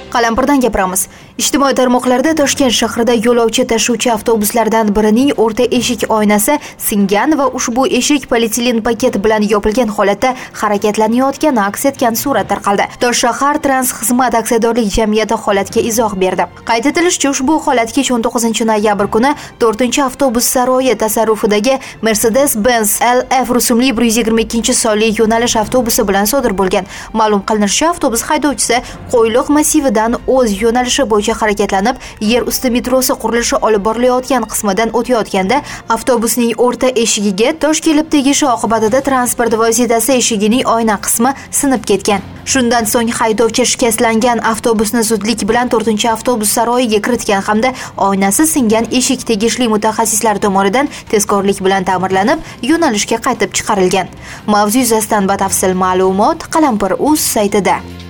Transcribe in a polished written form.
Qalampirdan gapiramiz. Ijtimoiy tarmoqlarda Toshkent shahrida yo'lovchi tashuvchi avtobuslardan birining o'rta eshik oynasi singan va ushbu eshik polietilen paket bilan yopilgan holatda harakatlanayotgani aks etgan surat tarqaldi. Toshshahar Transxizmat aksiyadorlik jamiyati holatga izoh berdi. Qayd etilishicha, ushbu holat 19 noyabr kuni 4-avtobus saroyi tasarrufidagi Mercedes-Benz LF rusumli 122-sonli yo'nalish avtobusi bilan sodir bo'lgan. Ma'lum qilinishicha, avtobus haydovchisi Qo'yliq massividan o'z yo'nalishi bo'yicha harakatlanib, yer usti metrosi qurilishi olib borilayotgan qismidan o'tayotganda avtobusning o'rta eshigiga tosh kelib tegishi oqibatida transport vositasi eshigining oyna qismi sinib ketgan. Shundan so'ng haydovchi shikastlangan avtobusni zudlik bilan 4-avtobus saroyiga kiritgan hamda oynasi singan eshik tegishli mutaxassislar tomonidan tezkorlik bilan ta'mirlanib, yo'nalishga qaytib chiqarilgan. Mavzu yuzasidan batafsil ma'lumot Qalampir.uz saytida.